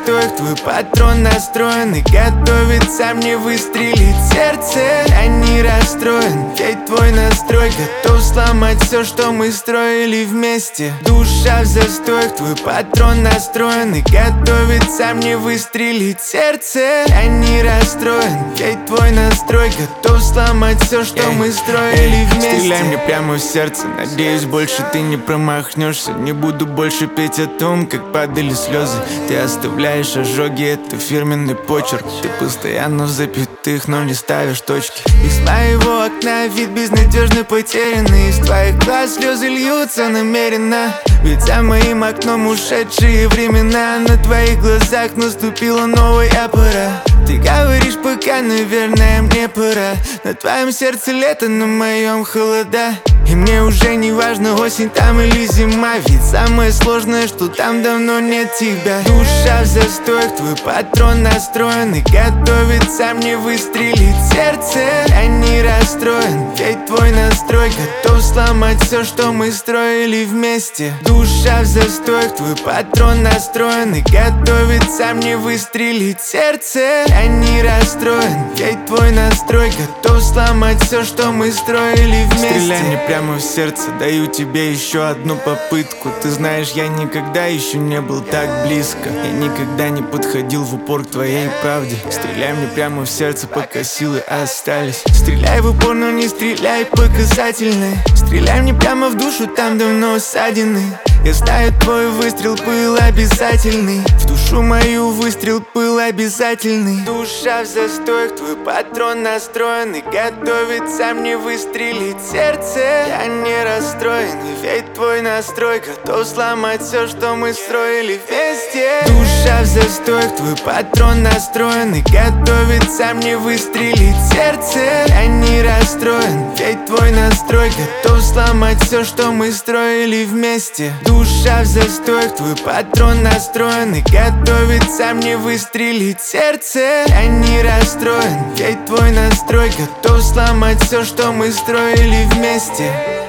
застоях твой патрон настроен и готовится мне выстрелить сердце. Я не расстроен, ведь твой настрой готов сломать все, что мы строили вместе. Душа в застоях, твой патрон настроен и готовится мне выстрелить сердце. Я не расстроен, ведь твой настрой готов сломать все, что мы строили вместе. Стреляй мне прямо в сердце, надеюсь, больше ты не промахнешься. Не буду больше петь о том, как падали слезы. Ты оставляешь ожоги, это фирменный почерк. Ты постоянно в запятых, но не ставишь точки. Из моего окна вид безнадежно потерянный. Из твоих глаз слезы льются намеренно. Ведь за моим окном ушедшие времена. На твоих глазах наступила новая пора. Ты говоришь, пока, наверное, мне пора. На твоем сердце лето, на моем холода. И мне уже не важно, осень там или зима. Ведь самое сложное, что там давно нет тебя. Душа в застоях, твой патрон настроен и готовится мне выстрелить сердце. Я не расстроен, ведь твой настрой готов сломать все, что мы строили вместе. Душа в застоях, твой патрон настроен и готовится мне выстрелить сердце. Я не расстроен, ведь твой настрой готов сломать все, что мы строили вместе. Стреляй мне прямо в сердце, даю тебе еще одну попытку. Ты знаешь, я никогда еще не был так близко. Я никогда не подходил в упор к твоей правде. Стреляй мне прямо в сердце, пока силы остались. Стреляй в упор, но не стреляй по касательной. Стреляй мне прямо в душу, там давно ссадины. Я знаю, твой выстрел был обязательный. В душу мою выстрел был обязательный. Душа в застоях, твой патрон настроен и готовится мне выстрелить сердце. Я не расстроен, ведь твой настрой готов сломать все, что мы строили вместе. Душа в застоях, твой патрон настроен и готовится мне выстрелить сердце. Я не расстроен, ведь твой настрой готов сломать все, что мы строили вместе. Душа в застоях, твой патрон настроен и готовится мне выстрелить сердце. Я не расстроен, ведь твой настрой готов сломать все, что мы строили вместе.